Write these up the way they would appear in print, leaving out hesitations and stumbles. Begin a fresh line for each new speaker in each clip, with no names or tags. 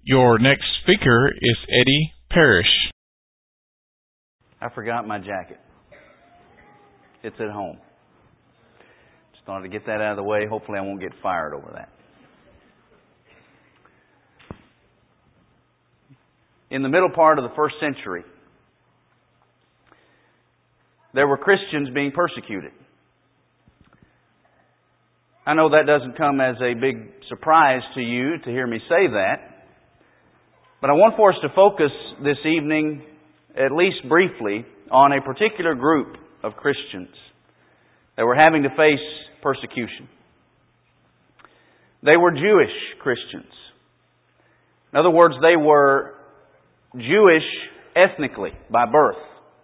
Your next speaker is Eddie Parrish.
I forgot my jacket. It's at home. Just wanted to get that out of the way. Hopefully I won't get fired over that. In the middle part of the first century, there were Christians being persecuted. I know that doesn't come as a big surprise to you to hear me say that, but I want for us to focus this evening, at least briefly, on a particular group of Christians that were having to face persecution. They were Jewish Christians. In other words, they were Jewish ethnically, by birth.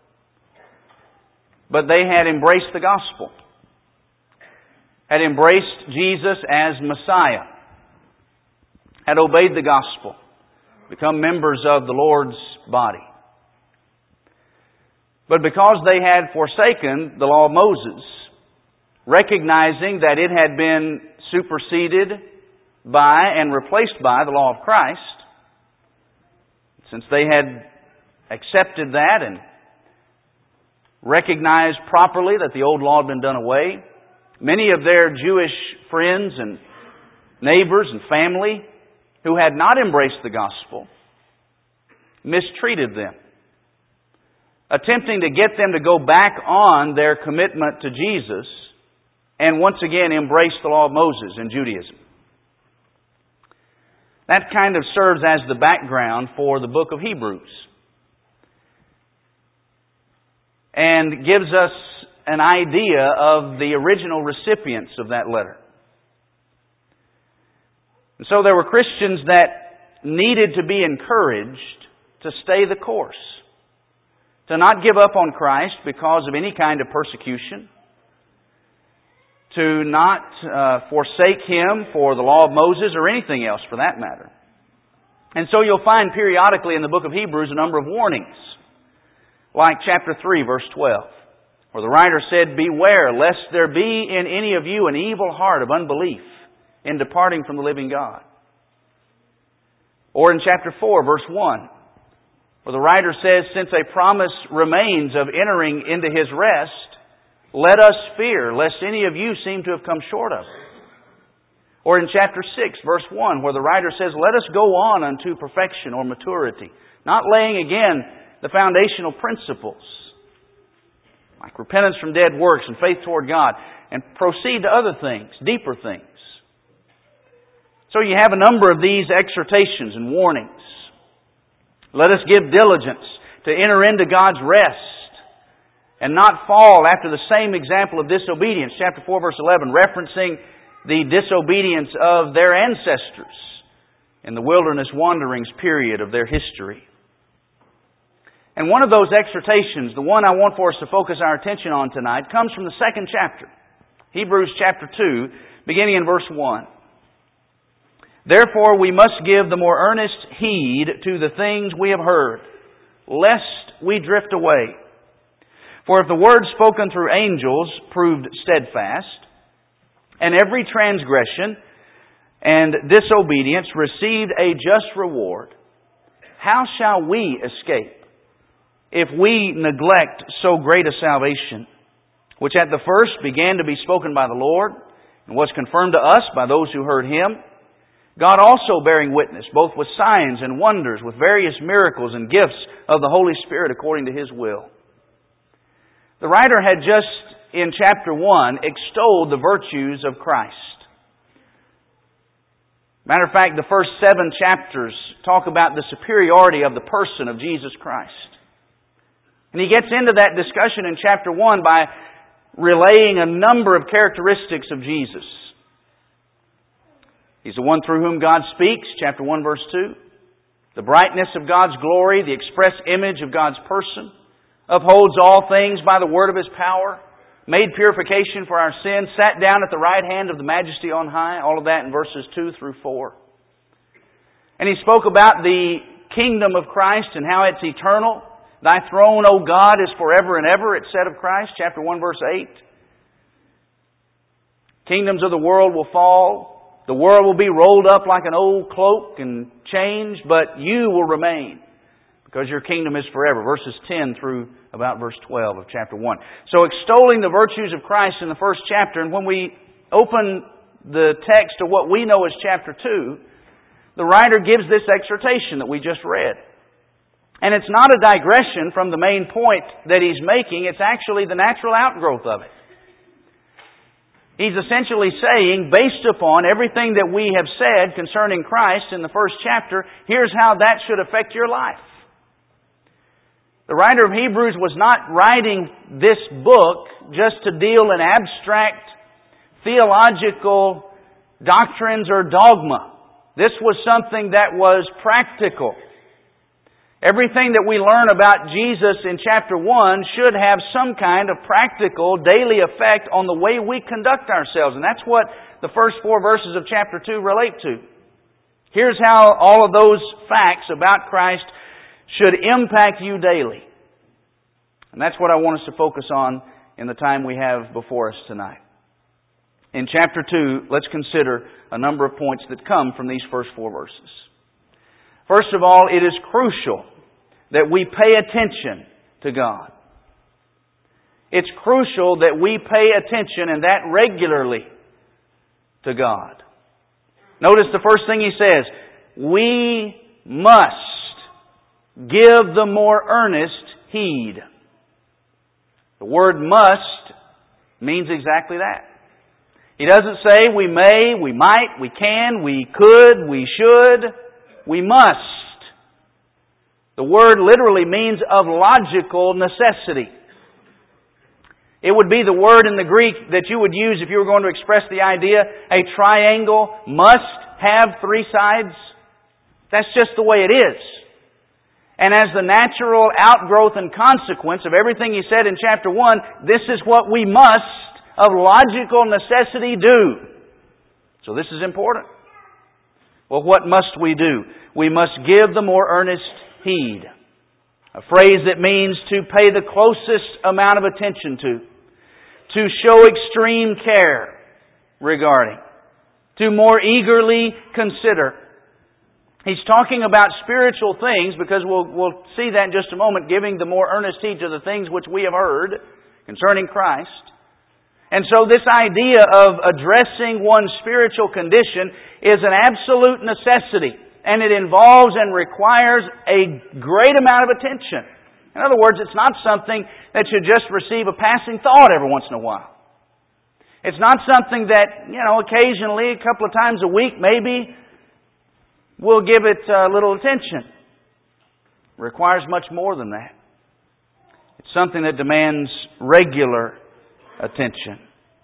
But they had embraced the gospel, had embraced Jesus as Messiah, had obeyed the gospel, become members of the Lord's body. But because they had forsaken the law of Moses, recognizing that it had been superseded by and replaced by the law of Christ, since they had accepted that and recognized properly that the old law had been done away, many of their Jewish friends and neighbors and family who had not embraced the gospel mistreated them, attempting to get them to go back on their commitment to Jesus and once again embrace the law of Moses in Judaism. That kind of serves as the background for the book of Hebrews and gives us an idea of the original recipients of that letter. And so there were Christians that needed to be encouraged to stay the course, to not give up on Christ because of any kind of persecution, to not forsake Him for the law of Moses or anything else for that matter. And so you'll find periodically in the book of Hebrews a number of warnings, like chapter 3, verse 12, where the writer said, "Beware, lest there be in any of you an evil heart of unbelief in departing from the living God." Or in chapter 4, verse 1, where the writer says, "Since a promise remains of entering into His rest, let us fear, lest any of you seem to have come short of it." Or in chapter 6, verse 1, where the writer says, "Let us go on unto perfection or maturity," not laying again the foundational principles, like repentance from dead works and faith toward God, and proceed to other things, deeper things. So you have a number of these exhortations and warnings. Let us give diligence to enter into God's rest and not fall after the same example of disobedience. Chapter 4, verse 11, referencing the disobedience of their ancestors in the wilderness wanderings period of their history. And one of those exhortations, the one I want for us to focus our attention on tonight, comes from the second chapter, Hebrews chapter 2, beginning in verse 1. "Therefore we must give the more earnest heed to the things we have heard, lest we drift away. For if the word spoken through angels proved steadfast, and every transgression and disobedience received a just reward, how shall we escape if we neglect so great a salvation, which at the first began to be spoken by the Lord, and was confirmed to us by those who heard Him, God also bearing witness, both with signs and wonders, with various miracles and gifts of the Holy Spirit according to His will." The writer had just, in chapter 1, extolled the virtues of Christ. Matter of fact, the first 7 chapters talk about the superiority of the person of Jesus Christ. And he gets into that discussion in chapter 1 by relaying a number of characteristics of Jesus. He's the one through whom God speaks, chapter 1, verse 2. The brightness of God's glory, the express image of God's person, upholds all things by the word of His power, made purification for our sins, sat down at the right hand of the Majesty on high. All of that in verses 2 through 4. And he spoke about the kingdom of Christ and how it's eternal. "Thy throne, O God, is forever and ever," it said of Christ, chapter 1, verse 8. "Kingdoms of the world will fall, The world will be rolled up like an old cloak and changed, but you will remain, because your kingdom is forever. Verses 10 through about verse 12 of chapter 1. So extolling the virtues of Christ in the first chapter, and when we open the text of what we know as chapter 2, the writer gives this exhortation that we just read. And it's not a digression from the main point that he's making. It's actually the natural outgrowth of it. He's essentially saying, based upon everything that we have said concerning Christ in the first chapter, here's how that should affect your life. The writer of Hebrews was not writing this book just to deal in abstract theological doctrines or dogma. This was something that was practical. Everything that we learn about Jesus in chapter 1 should have some kind of practical, daily effect on the way we conduct ourselves. And that's what the first 4 verses of chapter 2 relate to. Here's how all of those facts about Christ should impact you daily. And that's what I want us to focus on in the time we have before us tonight. In chapter 2, let's consider a number of points that come from these first 4 verses. First of all, it is crucial that we pay attention to God. It's crucial that we pay attention, and that regularly, to God. Notice the first thing he says, we must give the more earnest heed. The word must means exactly that. He doesn't say we may, we might, we can, we could, we should. We must. The word literally means of logical necessity. It would be the word in the Greek that you would use if you were going to express the idea, a triangle must have 3 sides. That's just the way it is. And as the natural outgrowth and consequence of everything he said in chapter 1, this is what we must, of logical necessity, do. So this is important. Well, what must we do? We must give the more earnest heed. A phrase that means to pay the closest amount of attention to show extreme care regarding, to more eagerly consider. He's talking about spiritual things, because we'll see that in just a moment, giving the more earnest heed to the things which we have heard concerning Christ. And so this idea of addressing one's spiritual condition is an absolute necessity. And it involves and requires a great amount of attention. In other words, it's not something that should just receive a passing thought every once in a while. It's not something that, occasionally, a couple of times a week, maybe, we'll give it a little attention. It requires much more than that. It's something that demands regular attention.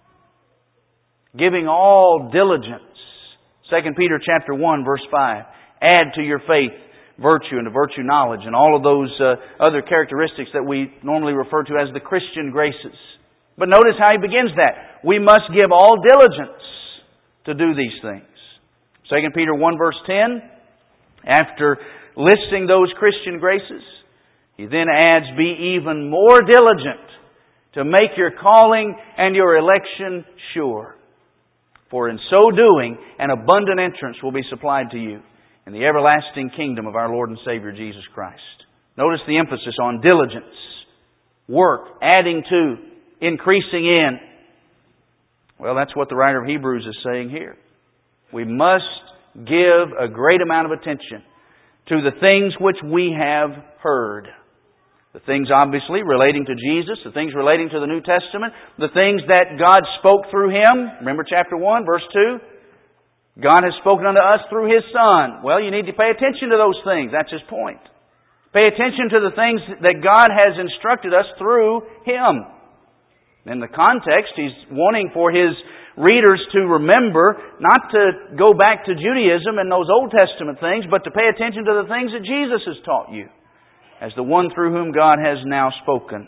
Giving all diligence. 2 Peter chapter 1, verse 5. Add to your faith virtue, and to virtue knowledge, and all of those other characteristics that we normally refer to as the Christian graces. But notice how he begins that. We must give all diligence to do these things. 2 Peter 1, verse 10. After listing those Christian graces, he then adds, be even more diligent to make your calling and your election sure. For in so doing, an abundant entrance will be supplied to you in the everlasting kingdom of our Lord and Savior Jesus Christ. Notice the emphasis on diligence, work, adding to, increasing in. Well, that's what the writer of Hebrews is saying here. We must give a great amount of attention to the things which we have heard. The things obviously relating to Jesus, the things relating to the New Testament, the things that God spoke through Him. Remember chapter 1, verse 2? God has spoken unto us through His Son. Well, you need to pay attention to those things. That's his point. Pay attention to the things that God has instructed us through Him. In the context, He's wanting for His readers to remember not to go back to Judaism and those Old Testament things, but to pay attention to the things that Jesus has taught you as the one through whom God has now spoken.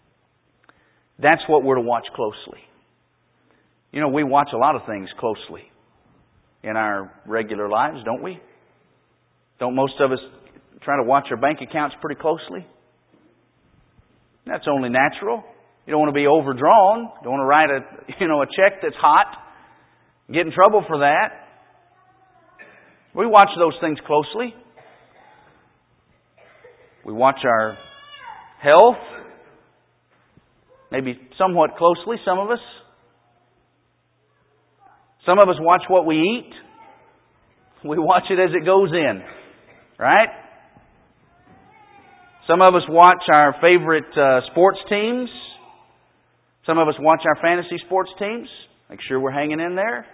That's what we're to watch closely. We watch a lot of things closely in our regular lives, don't we? Don't most of us try to watch our bank accounts pretty closely? That's only natural. You don't want to be overdrawn. You don't want to write a check that's hot. Get in trouble for that. We watch those things closely. We watch our health, maybe somewhat closely, some of us. Some of us watch what we eat. We watch it as it goes in, right? Some of us watch our favorite sports teams. Some of us watch our fantasy sports teams. Make sure we're hanging in there.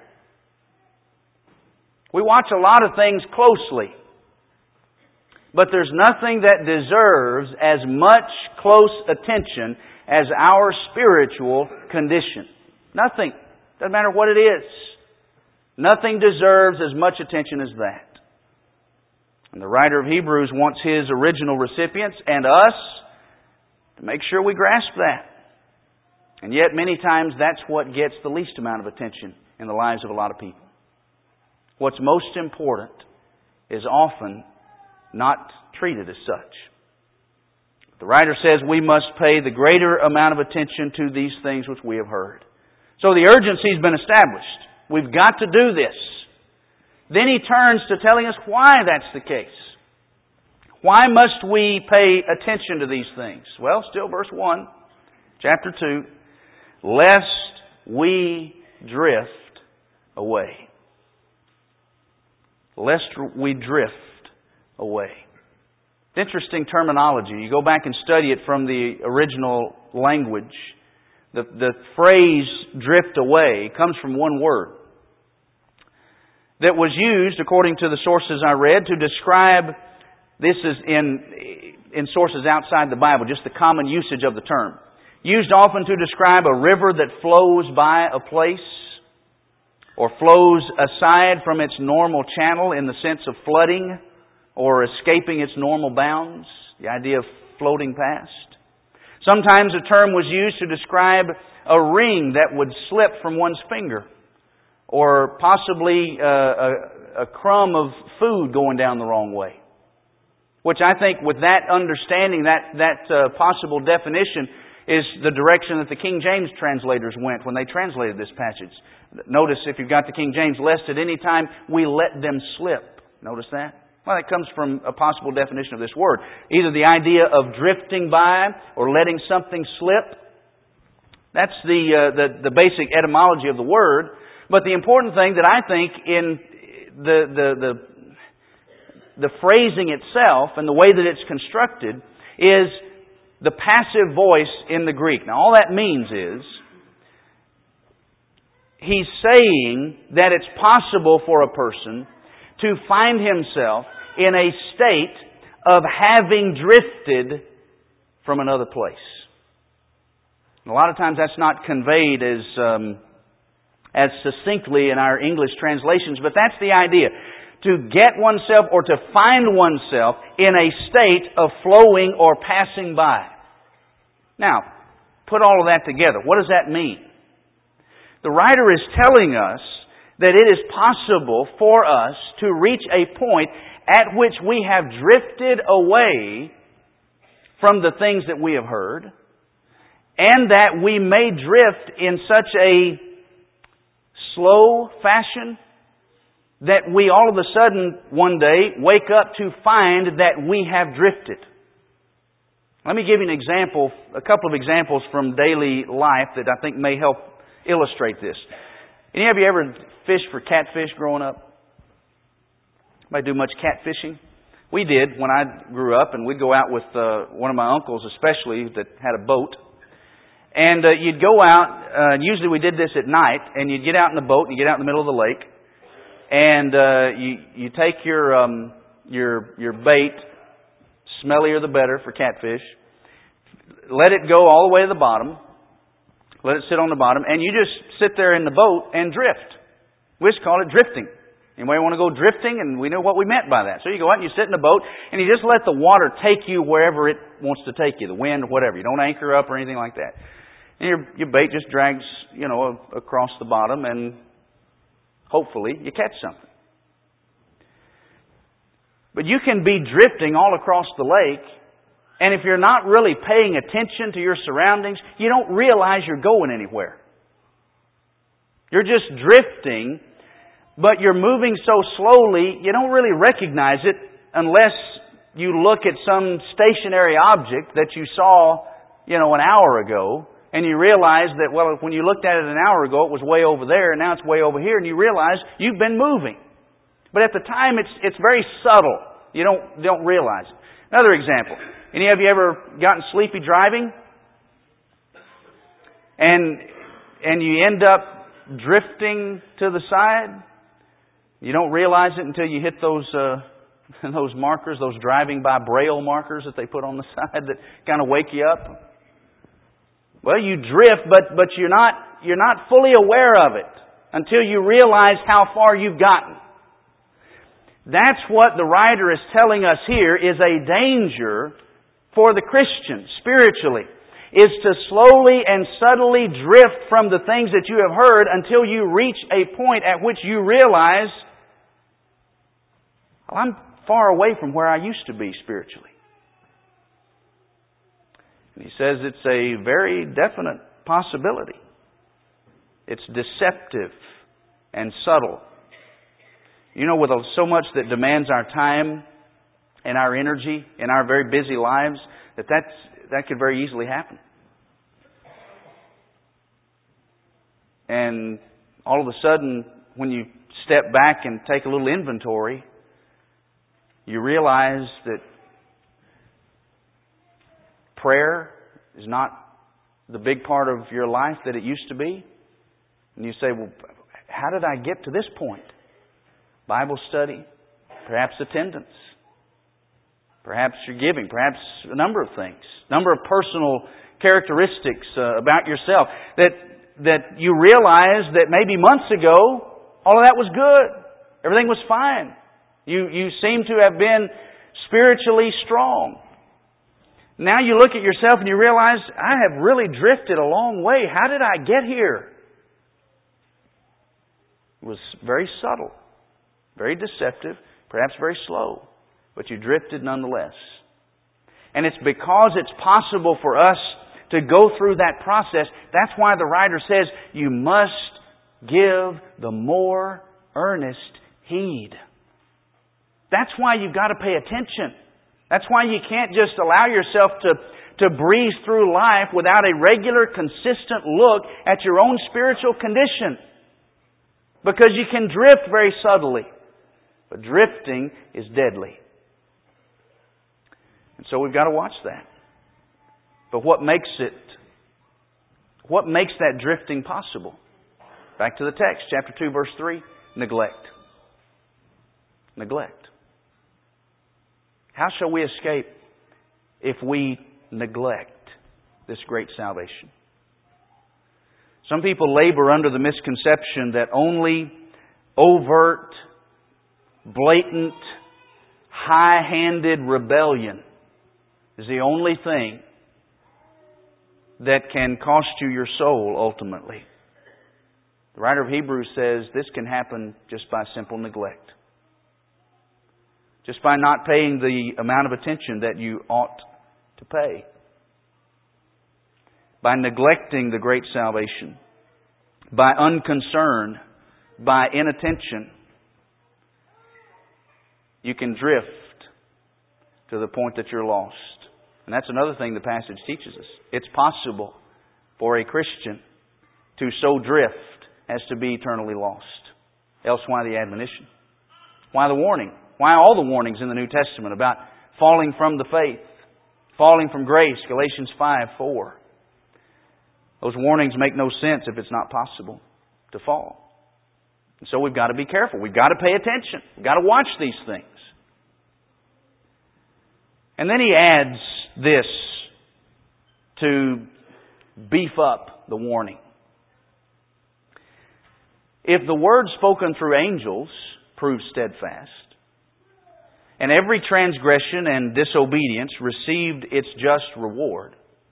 We watch a lot of things closely. But there's nothing that deserves as much close attention as our spiritual condition. Nothing. Doesn't matter what it is. Nothing deserves as much attention as that. And the writer of Hebrews wants his original recipients and us to make sure we grasp that. And yet many times that's what gets the least amount of attention in the lives of a lot of people. What's most important is often not treated as such. The writer says we must pay the greater amount of attention to these things which we have heard. So the urgency has been established. We've got to do this. Then he turns to telling us why that's the case. Why must we pay attention to these things? Well, still verse 1, chapter 2. Lest we drift away. Lest we drift away. It's interesting terminology. You go back and study it from the original language. The phrase drift away comes from one word that was used, according to the sources I read, to describe, this is in sources outside the Bible, just the common usage of the term. Used often to describe a river that flows by a place or flows aside from its normal channel in the sense of flooding or escaping its normal bounds. The idea of floating past. Sometimes a term was used to describe a ring that would slip from one's finger, or possibly a crumb of food going down the wrong way. Which I think with that understanding, that possible definition is the direction that the King James translators went when they translated this passage. Notice, if you've got the King James, lest at any time we let them slip. Notice that? Well, that comes from a possible definition of this word. Either the idea of drifting by or letting something slip. That's the basic etymology of the word. But the important thing that I think in the phrasing itself and the way that it's constructed is the passive voice in the Greek. Now, all that means is he's saying that it's possible for a person to find himself in a state of having drifted from another place. And a lot of times that's not conveyed as succinctly in our English translations, but that's the idea. To get oneself or to find oneself in a state of flowing or passing by. Now, put all of that together. What does that mean? The writer is telling us that it is possible for us to reach a point at which we have drifted away from the things that we have heard, and that we may drift in such a slow fashion that we all of a sudden one day wake up to find that we have drifted. Let me give you an example, a couple of examples from daily life that I think may help illustrate this. Any of you ever fished for catfish growing up? Anybody do much catfishing? We did when I grew up, and we'd go out with one of my uncles especially that had a boat. And you'd go out, usually we did this at night, and you'd get out in the boat and you get out in the middle of the lake. And you take your bait, smellier the better for catfish. Let it go all the way to the bottom. Let it sit on the bottom. And you just sit there in the boat and drift. We just call it drifting. Anybody want to go drifting? And we know what we meant by that. So you go out and you sit in the boat and you just let the water take you wherever it wants to take you. The wind or whatever. You don't anchor up or anything like that. And your bait just drags, across the bottom, and hopefully you catch something. But you can be drifting all across the lake, and if you're not really paying attention to your surroundings, you don't realize you're going anywhere. You're just drifting but you're moving so slowly, you don't really recognize it unless you look at some stationary object that you saw, an hour ago, and you realize that, well, when you looked at it an hour ago, it was way over there, and now it's way over here, and you realize you've been moving. But at the time, it's very subtle. You don't realize it. Another example. Any of you ever gotten sleepy driving? And you end up drifting to the side? You don't realize it until you hit those markers, those driving by braille markers that they put on the side that kind of wake you up. Well, you drift, but you're not fully aware of it until you realize how far you've gotten. That's what the writer is telling us here is a danger for the Christian spiritually, is to slowly and subtly drift from the things that you have heard until you reach a point at which you realize, well, I'm far away from where I used to be spiritually. And he says it's a very definite possibility. It's deceptive and subtle. With so much that demands our time and our energy in our very busy lives, that could very easily happen. And all of a sudden, when you step back and take a little inventory, you realize that prayer is not the big part of your life that it used to be. And you say, well, how did I get to this point? Bible study, perhaps attendance, perhaps your giving, perhaps a number of things, number of personal characteristics about yourself that you realize that maybe months ago all of that was good. Everything was fine. You seem to have been spiritually strong. Now you look at yourself and you realize, I have really drifted a long way. How did I get here? It was very subtle, very deceptive, perhaps very slow, but you drifted nonetheless. And it's because it's possible for us to go through that process. That's why the writer says you must give the more earnest heed. That's why you've got to pay attention. That's why you can't just allow yourself to breeze through life without a regular, consistent look at your own spiritual condition. Because you can drift very subtly. But drifting is deadly. And so we've got to watch that. But what makes that drifting possible? Back to the text, chapter 2, verse 3, neglect. Neglect. How shall we escape if we neglect this great salvation? Some people labor under the misconception that only overt, blatant, high-handed rebellion is the only thing that can cost you your soul ultimately. The writer of Hebrews says this can happen just by simple neglect. Just by not paying the amount of attention that you ought to pay. By neglecting the great salvation. By unconcern. By inattention. You can drift to the point that you're lost. And that's another thing the passage teaches us. It's possible for a Christian to so drift as to be eternally lost. Else why the admonition? Why the warning? Why all the warnings in the New Testament about falling from the faith, falling from grace, Galatians 5:4. Those warnings make no sense if it's not possible to fall. And so we've got to be careful. We've got to pay attention. We've got to watch these things. And then he adds this to beef up the warning. If the word spoken through angels proves steadfast, and every transgression and disobedience received its just reward,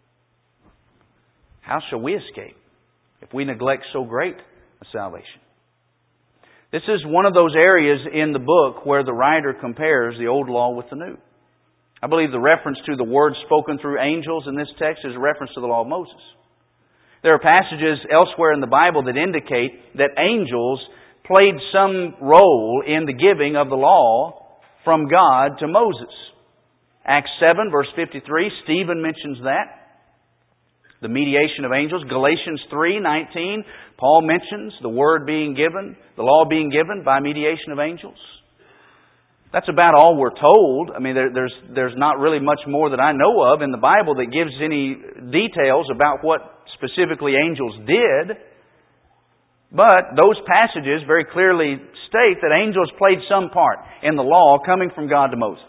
how shall we escape if we neglect so great a salvation? This is one of those areas in the book where the writer compares the old law with the new. I believe the reference to the word spoken through angels in this text is a reference to the law of Moses. There are passages elsewhere in the Bible that indicate that angels played some role in the giving of the law from God to Moses. Acts 7, verse 53, Stephen mentions that. The mediation of angels. Galatians 3:19, Paul mentions the Word being given, the law being given by mediation of angels. That's about all we're told. I mean, there's not really much more that I know of in the Bible that gives any details about what specifically angels did. But those passages very clearly state that angels played some part in the law coming from God to Moses.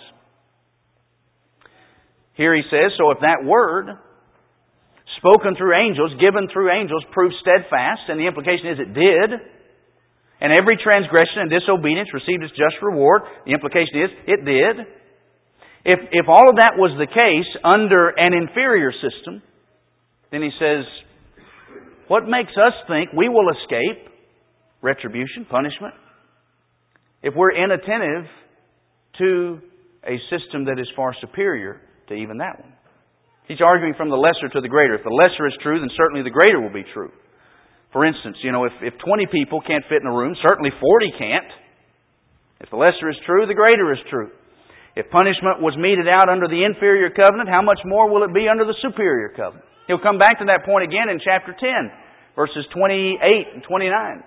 Here he says, so if that word, spoken through angels, given through angels, proved steadfast, and the implication is it did, and every transgression and disobedience received its just reward, the implication is it did. If all of that was the case under an inferior system, then he says, what makes us think we will escape retribution, punishment, if we're inattentive to a system that is far superior to even that one? He's arguing from the lesser to the greater. If the lesser is true, then certainly the greater will be true. For instance, if 20 people can't fit in a room, certainly 40 can't. If the lesser is true, the greater is true. If punishment was meted out under the inferior covenant, how much more will it be under the superior covenant? He'll come back to that point again in chapter 10, verses 28 and 29.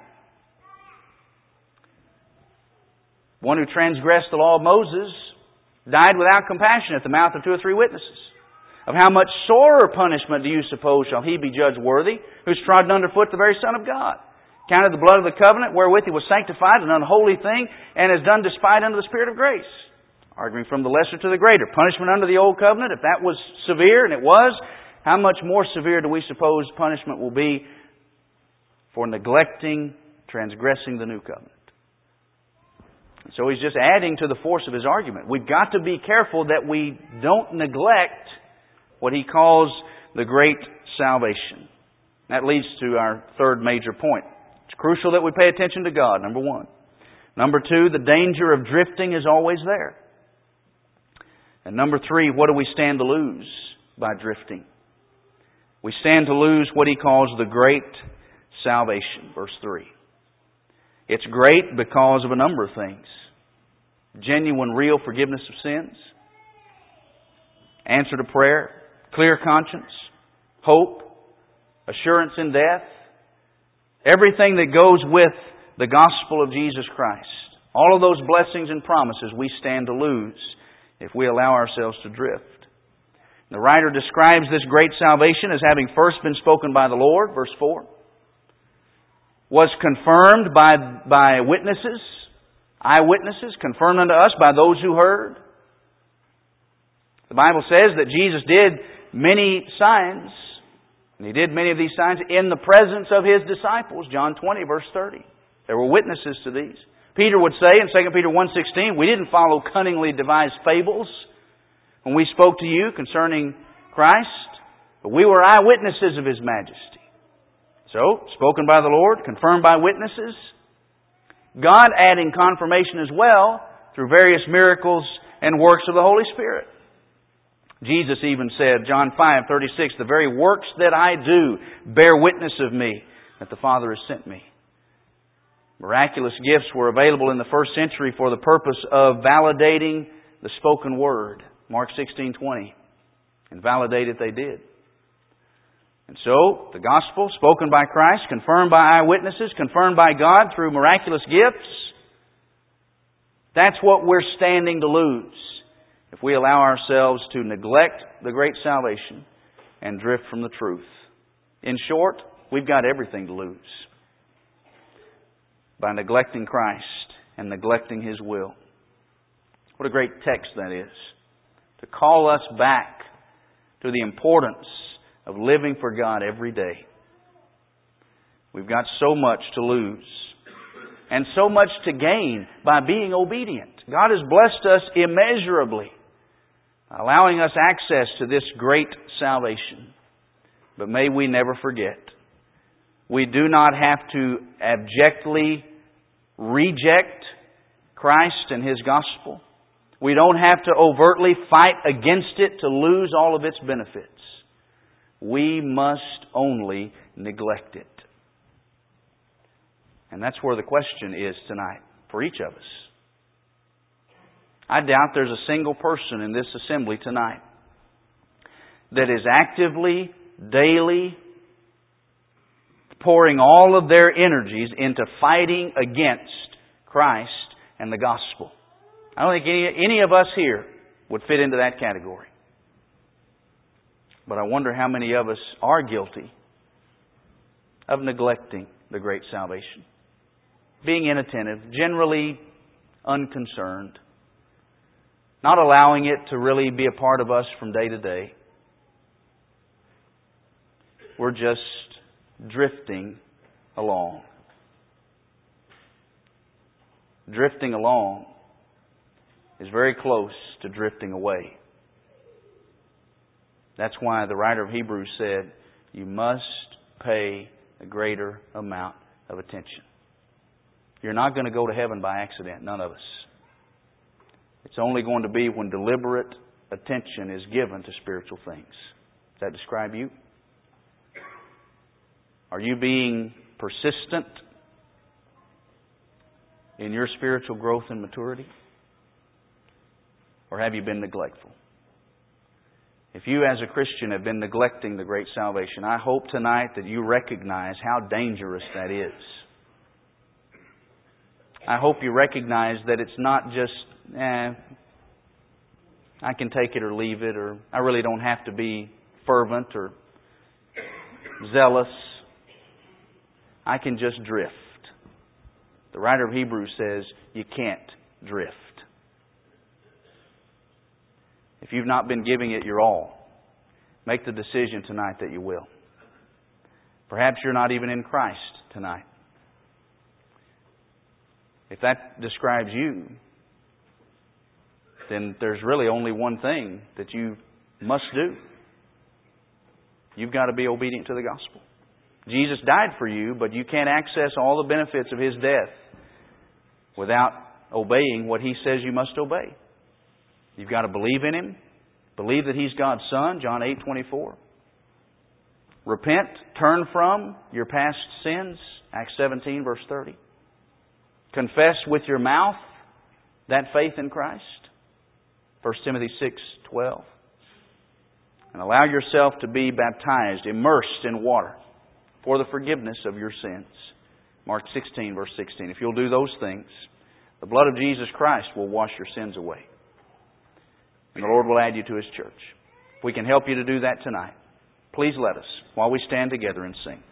One who transgressed the law of Moses died without compassion at the mouth of 2 or 3 witnesses. Of how much sorer punishment do you suppose shall he be judged worthy, who's trodden underfoot the very Son of God, counted the blood of the covenant wherewith he was sanctified, an unholy thing, and has done despite unto the Spirit of grace? Arguing from the lesser to the greater. Punishment under the old covenant, if that was severe, and it was, how much more severe do we suppose punishment will be for neglecting, transgressing the new covenant? So he's just adding to the force of his argument. We've got to be careful that we don't neglect what he calls the great salvation. That leads to our third major point. It's crucial that we pay attention to God, number one. Number two, the danger of drifting is always there. And number three, what do we stand to lose by drifting? We stand to lose what he calls the great salvation. Verse 3. It's great because of a number of things. Genuine, real forgiveness of sins. Answer to prayer. Clear conscience. Hope. Assurance in death. Everything that goes with the gospel of Jesus Christ. All of those blessings and promises we stand to lose if we allow ourselves to drift. The writer describes this great salvation as having first been spoken by the Lord, verse 4. Was confirmed by witnesses, eyewitnesses, confirmed unto us by those who heard. The Bible says that Jesus did many signs, and He did many of these signs in the presence of His disciples, John 20, verse 30. There were witnesses to these. Peter would say in 2 Peter 1:16, we didn't follow cunningly devised fables when we spoke to you concerning Christ, but we were eyewitnesses of His majesty. So, spoken by the Lord, confirmed by witnesses, God adding confirmation as well through various miracles and works of the Holy Spirit. Jesus even said, John 5:36, the very works that I do bear witness of me, that the Father has sent me. Miraculous gifts were available in the first century for the purpose of validating the spoken word. Mark 16:20. And validate it they did. And so, the gospel spoken by Christ, confirmed by eyewitnesses, confirmed by God through miraculous gifts, that's what we're standing to lose if we allow ourselves to neglect the great salvation and drift from the truth. In short, we've got everything to lose by neglecting Christ and neglecting His will. What a great text that is, to call us back to the importance of living for God every day. We've got so much to lose and so much to gain by being obedient. God has blessed us immeasurably, allowing us access to this great salvation. But may we never forget, we do not have to abjectly reject Christ and His gospel. We don't have to overtly fight against it to lose all of its benefits. We must only neglect it. And that's where the question is tonight for each of us. I doubt there's a single person in this assembly tonight that is actively, daily, pouring all of their energies into fighting against Christ and the gospel. I don't think any of us here would fit into that category. But I wonder how many of us are guilty of neglecting the great salvation. Being inattentive, generally unconcerned, not allowing it to really be a part of us from day to day. We're just drifting along. Drifting along is very close to drifting away. That's why the writer of Hebrews said, you must pay a greater amount of attention. You're not going to go to heaven by accident, none of us. It's only going to be when deliberate attention is given to spiritual things. Does that describe you? Are you being persistent in your spiritual growth and maturity? Or have you been neglectful? If you as a Christian have been neglecting the great salvation, I hope tonight that you recognize how dangerous that is. I hope you recognize that it's not just, I can take it or leave it, or I really don't have to be fervent or zealous. I can just drift. The writer of Hebrews says you can't drift. If you've not been giving it your all, make the decision tonight that you will. Perhaps you're not even in Christ tonight. If that describes you, then there's really only one thing that you must do. You've got to be obedient to the gospel. Jesus died for you, but you can't access all the benefits of His death without obeying what He says you must obey. You've got to believe in Him. Believe that He's God's Son, John 8:24. Repent, turn from your past sins, Acts 17, verse 30. Confess with your mouth that faith in Christ, 1 Timothy 6:12. And allow yourself to be baptized, immersed in water, for the forgiveness of your sins. Mark 16, verse 16. If you'll do those things, the blood of Jesus Christ will wash your sins away. And the Lord will add you to His church. If we can help you to do that tonight, please let us while we stand together and sing.